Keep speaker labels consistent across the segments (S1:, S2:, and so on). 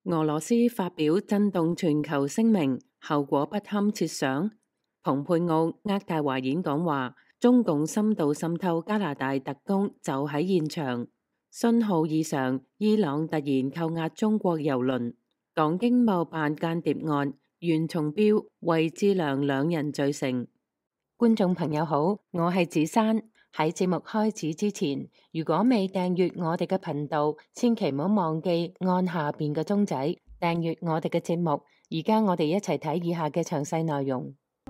S1: 俄羅斯發表震動全球聲明，後果不堪設想。蓬佩奧渥太華演講話，中共深度滲透加拿大特工就喺現場。信號異常，伊朗突然扣押中國郵輪。港經貿辦間諜案，袁崇標、衛志良兩人罪成。觀眾朋友好，我係子珊。喺節目開始之前，如果未訂閱我哋嘅頻道，千祈唔好忘記按下邊嘅鐘仔訂閱我哋嘅節目。而家我哋一齊睇以下嘅詳細內容。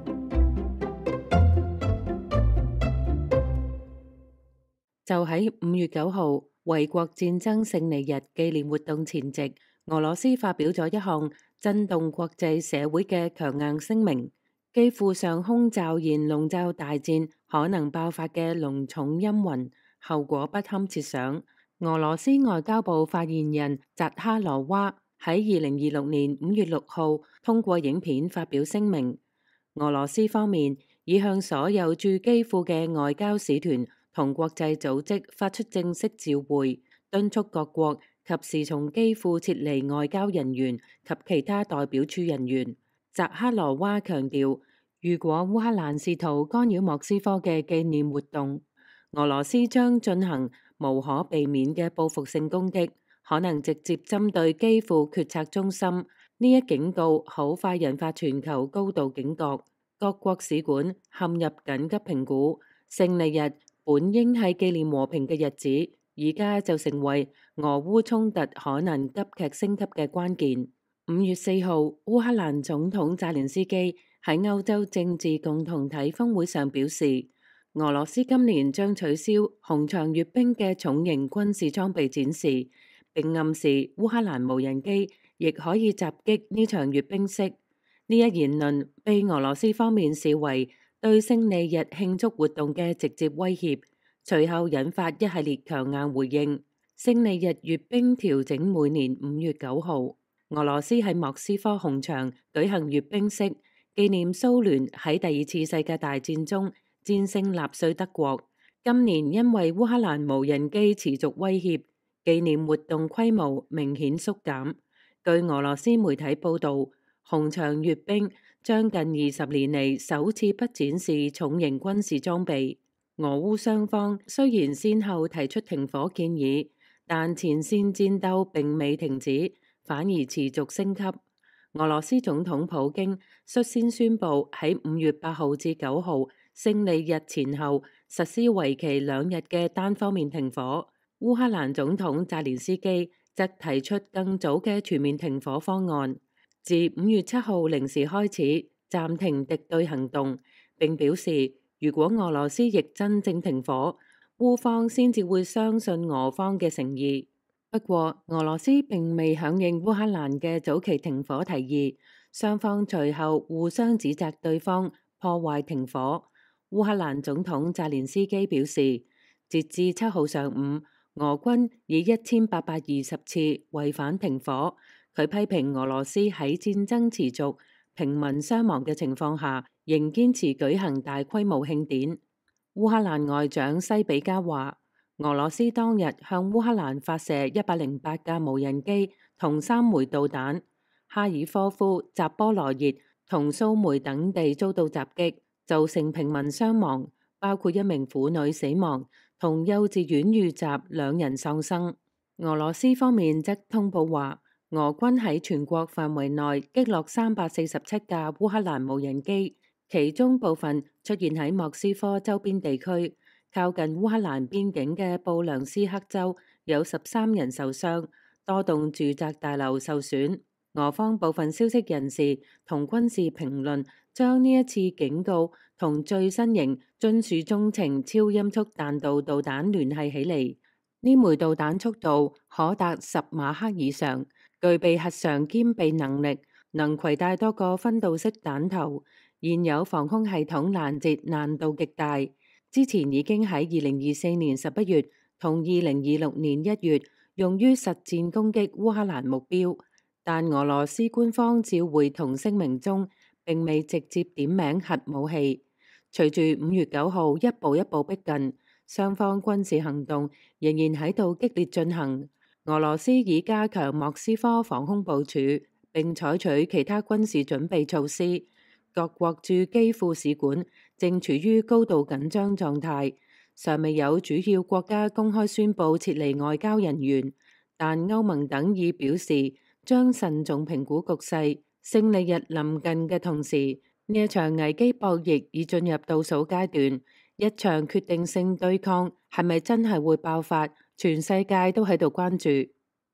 S1: 就喺5月9號衛國戰爭勝利日紀念活動前夕，俄羅斯發表咗一項震動國際社會嘅強硬聲明。基輔上空驟然籠罩大戰可能爆發嘅濃重陰雲，後果不堪設想。俄羅斯外交部發言人扎哈羅娃喺2026年5月6號通過影片發表聲明。俄羅斯方面已向所有駐基輔嘅外交使團同國際組織發出正式照會，敦促各國及時從基輔撤離外交人員及其他代表處人員。扎哈羅娃強調，如果烏克蘭試圖干擾莫斯科嘅紀念活動，俄羅斯將進行無可避免嘅報復性攻擊，可能直接針對基輔決策中心。呢一警告好快引發全球高度警覺，各國使館陷入緊急評估。勝利日本應係紀念和平嘅日子，而家就成為俄烏衝突可能急劇升級嘅關鍵。5月4號，烏克蘭總統澤連斯基喺歐洲政治共同體峰會上表示，俄羅斯今年將取消紅場閱兵嘅重型軍事裝備展示，並暗示烏克蘭無人機亦可以襲擊呢場閱兵式。呢一言論被俄羅斯方面視為對勝利日慶祝活動嘅直接威脅，隨後引發一系列強硬回應。勝利日閱兵調整每年5月9號。俄羅斯喺莫斯科紅場舉行閱兵式，紀念蘇聯喺第二次世界大戰中戰勝納粹德國。今年因為烏克蘭無人機持續威脅，紀念活動規模明顯縮減。據俄羅斯媒體報道，紅場閱兵將近20年嚟首次不展示重型軍事裝備。俄烏雙方雖然先後提出停火建議，但前線戰鬥並未停止，反而持續升級。俄羅斯總統普京率先宣布喺5月8號至9號勝利日前後實施為期2日嘅單方面停火。烏克蘭總統澤連斯基則提出更早嘅全面停火方案，自5月7號零時開始暫停敵對行動，並表示如果俄羅斯亦真正停火，烏方先至會相信俄方嘅誠意。不過，俄羅斯並未響應烏克蘭嘅早期停火提議，雙方隨後互相指責對方破壞停火。烏克蘭總統澤連斯基表示，截至7號上午，俄軍以1820次違反停火。佢批評俄羅斯喺戰爭持續、平民傷亡嘅情況下，仍堅持舉行大規模慶典。烏克蘭外長西比加話，俄羅斯當日向烏克蘭發射108架無人機同3枚導彈，哈爾科夫、扎波羅熱同蘇梅等地遭到襲擊，造成平民傷亡，包括1名婦女死亡同幼稚園遇襲2人喪生。俄羅斯方面則通報話，俄軍喺全國範圍內擊落347架烏克蘭無人機，其中部分出現喺莫斯科周邊地區。靠近烏克蘭邊境嘅布良斯克州有13人受傷，多棟住宅大樓受損。俄方部分消息人士同軍事評論將呢一次警告同最新型津樹中程超音速彈道導彈聯繫起嚟。呢枚導彈速度可達10馬赫以上，具備核常兼備能力，能攜帶多個分導式彈頭，現有防空系統攔截難度極大。之前已經喺2024年11月同2026年1月用於實戰攻擊烏克蘭目標，但俄羅斯官方召回同聲明中並未直接點名核武器。隨住5月9號一步一步逼近，雙方軍事行動仍然喺度激烈進行。 俄羅斯已加強莫斯科防空部署，並採取其他軍事準備措施。各國駐基輔使館正處於高度緊張狀態，尚未有主要國家公開宣布撤離外交人員，但歐盟等已表示將慎重評估局勢。勝利日臨近嘅同時，呢一場危機博弈已進入倒數階段，一場決定性對抗係咪真係會爆發？全世界都喺度關注。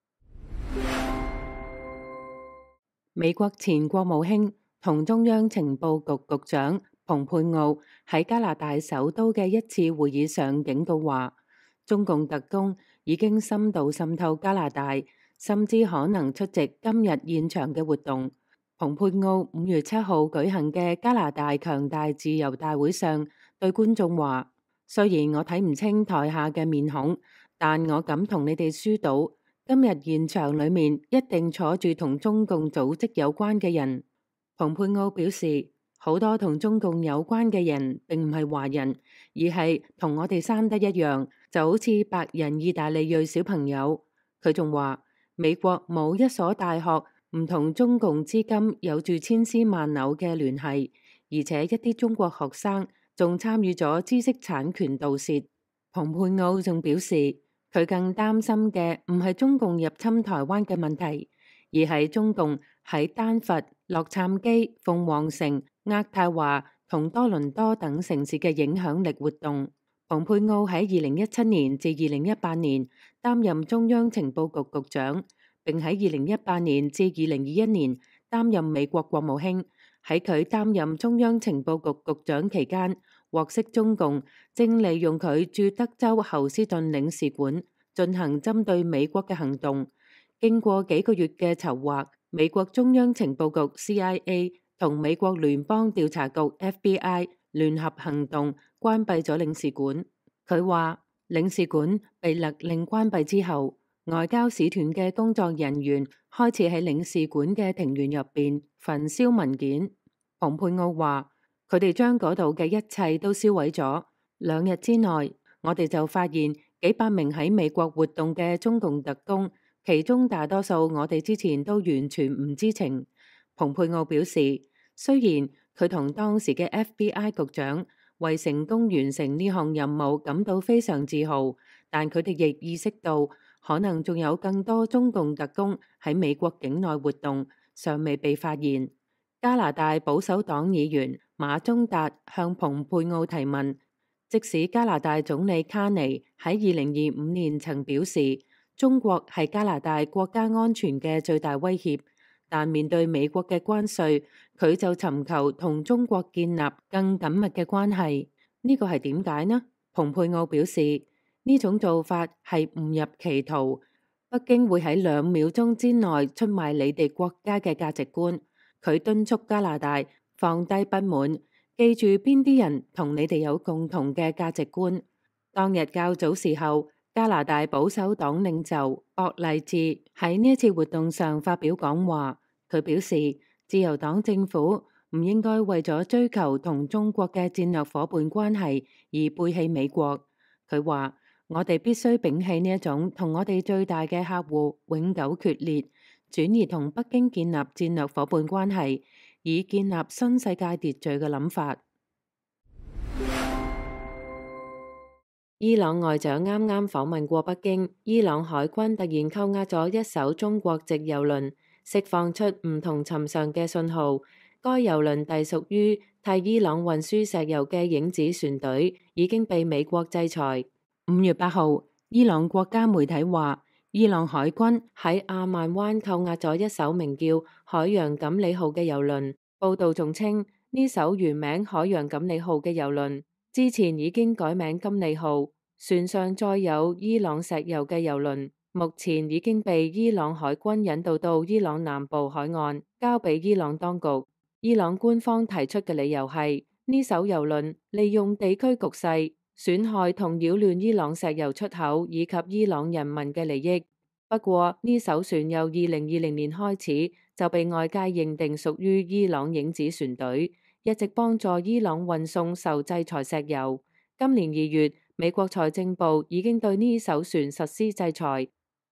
S1: 美國前國務卿同中央情報局局長蓬佩奧喺加拿大首都嘅一次會議上警告話，中共特工已經深度滲透加拿大，甚至可能出席今日現場嘅活動。蓬佩奧5月7號舉行嘅加拿大強大自由大會上對觀眾話，雖然我睇唔清台下嘅面孔，但我敢同你哋輸賭，今日現場裏面一定坐住同中共組織有關嘅人。蓬佩奧表示，好多同中共有關嘅人並唔係華人，而係同我哋生得一樣，就好似白人意大利裔小朋友。佢仲話，美國冇一所大學唔同中共資金有住千絲萬縷嘅聯繫，而且一啲中國學生仲參與咗知識產權盜竊。蓬佩奧仲表示，佢更擔心嘅唔係中共入侵台灣嘅問題，而係中共喺丹佛、洛杉磯、鳳凰城、渥太華同多倫多等城市嘅影響力活動。蓬佩奧喺2017年至2018年擔任中央情報局局長，並喺2018年至2021年擔任美國國務卿。喺佢擔任中央情報局局長期間，獲悉中共正利用佢駐德州侯斯頓領事館進行針對美國嘅行動。經過幾個月嘅籌劃，美國中央情報局 CIA 同美國聯邦調查局 FBI 聯合行動，關閉咗領事館。佢話，領事館被勒令關閉之後，外交使團嘅工作人員開始喺領事館嘅庭園入邊焚燒文件。蓬佩奧話，佢哋將嗰度嘅一切都燒毀咗。2日之內，我哋就發現幾百名喺美國活動嘅中共特工，其中大多數我哋之前都完全唔知情。蓬佩奧表示，雖然佢同當時嘅 FBI 局長為成功完成呢項任務感到非常自豪，但佢哋亦意識到可能仲有更多中共特工喺美國境內活動，尚未被發現。加拿大保守黨議員馬中達向蓬佩奧提問，即使加拿大總理卡尼喺2025年曾表示中國係加拿大國家安全嘅最大威脅，但面對美國嘅關稅，佢就尋求同中國建立更緊密嘅關係。呢個係點解呢？蓬佩奧表示，呢種做法係誤入歧途，北京會喺2秒鐘之內出賣你哋國家嘅價值觀。佢敦促加拿大放低不滿，記住邊啲人同你哋有共同嘅價值觀。當日較早時候，加拿大保守黨領袖博勵治喺呢一次活動上發表講話，佢表示自由黨政府唔應該為咗追求同中國嘅戰略夥伴關係而背棄美國。佢話，我哋必須摒棄呢一種同我哋最大嘅客戶永久決裂，轉而同北京建立戰略夥伴關係，以建立新世界秩序嘅諗法。伊朗外長啱啱訪問過北京，伊朗海軍突然扣押咗一艘中國籍郵輪，釋放出唔同尋常嘅信號。該郵輪隸屬於替伊朗運輸石油嘅影子船隊，已經被美國制裁。5月8號，伊朗國家媒體話，伊朗海軍喺阿曼灣扣押咗一艘名叫海洋錦鯉號嘅郵輪。報道仲稱，呢艘原名海洋錦鯉號嘅郵輪之前已經改名金利號，船上載有伊朗石油嘅郵輪，目前已經被伊朗海軍引渡到伊朗南部海岸，交俾伊朗當局。伊朗官方提出嘅理由係，呢艘郵輪利用地區局勢，損害同擾亂伊朗石油出口以及伊朗人民嘅利益。不過，呢艘船由2020年開始就被外界認定屬於伊朗影子船隊，一直幫助伊朗運送受制裁石油。今年2月，美國財政部已經對呢艘船實施制裁。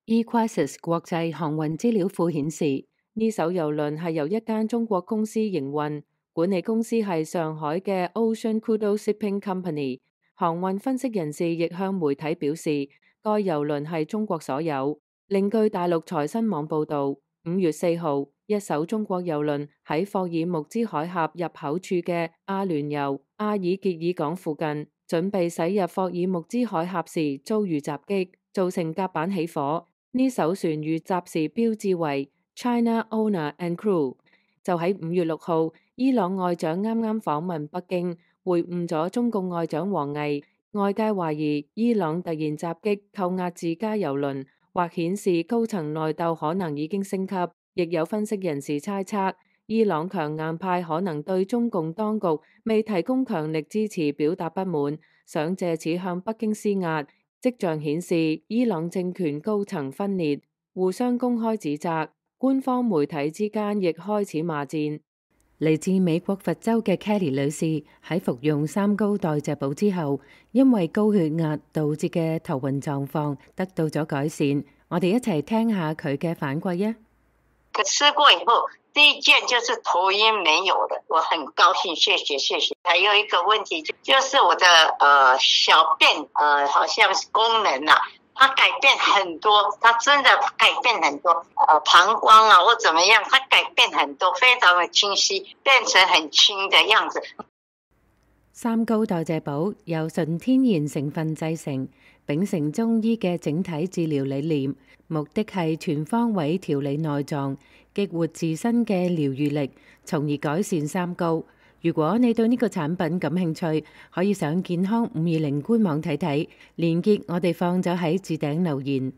S1: eCrisis 國際航運資料庫顯示，呢艘郵輪係由一間中國公司營運，管理公司係上海嘅 Ocean Kudo Shipping Company。航運分析人士亦向媒體表示，該郵輪係中國所有。另據大陸財新網報導，5月4號，一艘中國郵輪喺霍爾木茲海峽入口處嘅阿聯酋阿爾傑爾港附近，準備駛入霍爾木茲海峽時遭遇襲擊，造成甲板起火。呢艘船遇襲時標誌為 China Owner and Crew。就喺5月6號，伊朗外長啱啱訪問北京，會晤咗中共外長王毅。外界懷疑伊朗突然襲擊扣押自家郵輪，或顯示高層內鬥可能已經升級。亦有分析人士猜測，伊朗強硬派可能對中共當局未提供強力支持表達不滿，想借此向北京施壓。跡象顯示，伊朗政權高層分裂，互相公開指責，官方媒體之間亦開始罵戰。嚟自美國佛州嘅 Kelly 女士喺服用三高代謝寶之後，因為高血壓導致嘅頭暈狀況得到咗改善。我哋一齊聽下佢嘅反饋啊！
S2: 吃過以後，第一件就是頭暈沒有了，我很高興，謝謝。還有一個問題就是我的小便好像是功能啊，它改變很多，它真的改變很多，膀胱啊或怎麼樣，它改變很多，非常的清晰，變成很輕的樣子。
S1: 三高代謝寶由純天然成分製成，秉承中醫嘅整體治療理念，目的係全方位調理內臟，激活自身嘅療癒力，從而改善三高。如果你對呢個產品感興趣，可以上健康520官網睇睇，連結我哋放咗喺置頂留言。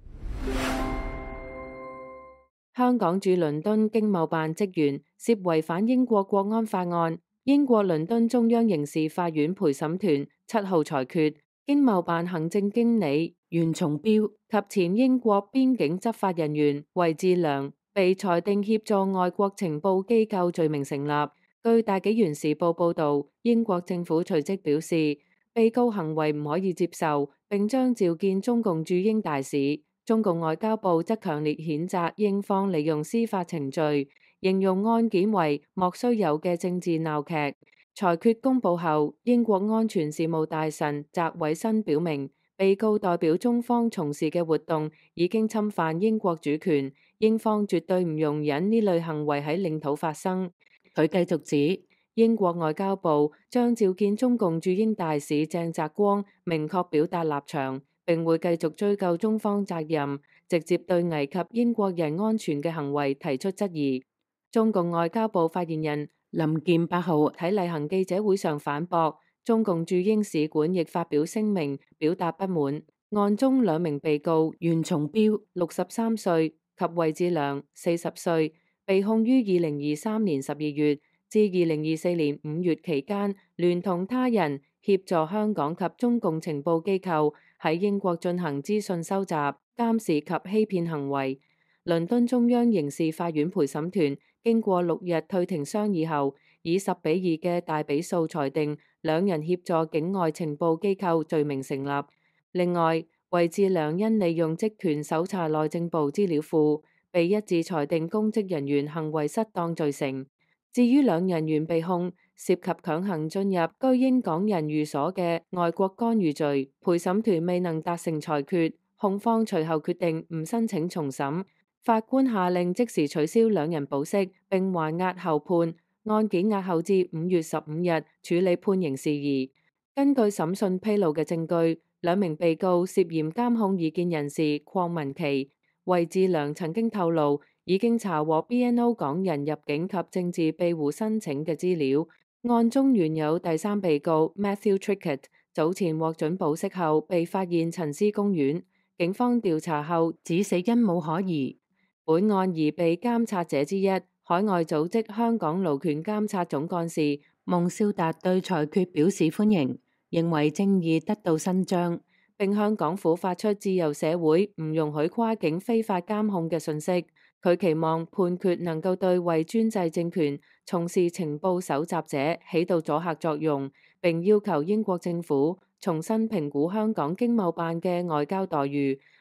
S1: 香港駐倫敦經貿辦職員涉違反英國國安法案，英國倫敦中央刑事法院陪審團7號裁決，經貿辦行政經理袁松標及前英國邊境執法人員衛志良被裁定協助外國情報機構罪名成立。據大紀元時報報導，英國政府隨即表示，被告行為唔可以接受，並將召見中共駐英大使。中共外交部則強烈譴責英方利用司法程序，形容案件為莫須有嘅政治鬧劇。裁決公佈後，英國安全事務大臣翟偉新表明，被告代表中方從事嘅活動已經侵犯英國主權，英方絕對唔容忍呢類行為喺領土發生。佢繼續指，英國外交部將召見中共駐英大使鄭澤光，明確表達立場，並會繼續追究中方責任，直接對危及英國人安全嘅行為提出質疑。中共外交部發言人林健8號喺例行記者會上反駁，中共駐英使館亦發表聲明表達不滿。案中兩名被告袁松標63歲及衛志良40歲，被控於2023年12月至2024年5月期間，聯同他人協助香港及中共情報機構喺英國進行資訊收集、監視及欺騙行為。倫敦中央刑事法院陪審團經過6日退庭商議後，以10-2嘅大比數裁定兩人協助境外情報機構罪名成立。另外，衛志良因利用職權搜查內政部資料庫，被一致裁定公職人員行為失當罪成。至於兩人原被控涉及強行進入居英港人寓所嘅外國干預罪，陪審團未能達成裁決，控方隨後決定唔申請重審。法官下令即時取消兩人保釋，並還押候判，案件押後至5月15日處理判刑事宜。根據審訊披露嘅證據，兩名被告涉嫌監控異見人士鄺文琪。衛志良曾經透露，已經查獲 BNO 港人入境及政治庇護申請嘅資料。案中原有第三被告 Matthew Trickett 早前獲准保釋後被發現陳屍公園，警方調查後指死因無可疑。本案疑被監察者之一，海外組織香港勞權監察總幹事孟少達對裁決表示歡迎，認為正義得到伸張，並向港府發出自由社會唔容許跨境非法監控嘅訊息。佢期望判決能夠對為專制政權從事情報搜集者起到阻嚇作用，並要求英國政府重新評估香港經貿辦嘅外交待遇，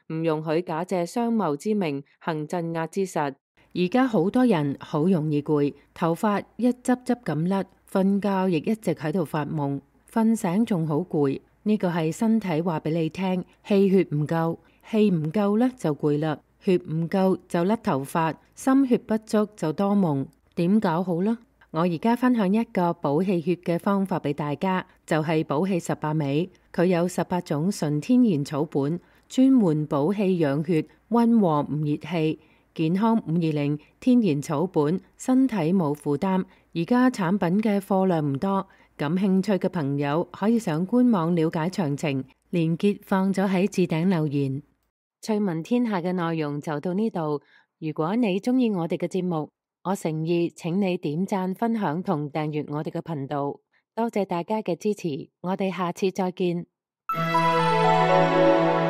S1: 唔容許假借商貿之名行鎮壓之實。而家好多人好容易攰，頭髮一執執咁甩，瞓覺亦一直喺度發夢，瞓醒仲好攰。呢個係身體話俾你聽，氣血唔夠，氣唔夠呢就攰啦，血唔夠就甩頭髮，心血不足就多夢。點搞好呢？我而家分享一個補氣血嘅方法俾大家，就係補氣18味。佢有18種純天然草本，專門補氣養血，溫和唔熱氣。健康520天然草本，身體冇負擔。而家產品嘅貨量唔多，感興趣嘅朋友可以上官網了解詳情，連結放咗喺置頂留言。趣聞天下嘅內容就到呢度。如果你鍾意我哋嘅節目，我誠意請你點讚、分享同訂閱我哋嘅頻道。多謝大家嘅支持，我哋下次再見。